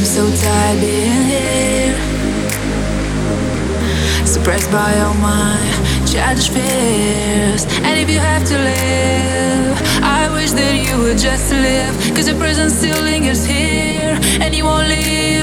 so tired being here, suppressed by all my childish fears. And if you have to live, I wish that you would just live, 'cause your presence still lingers here, and you won't leave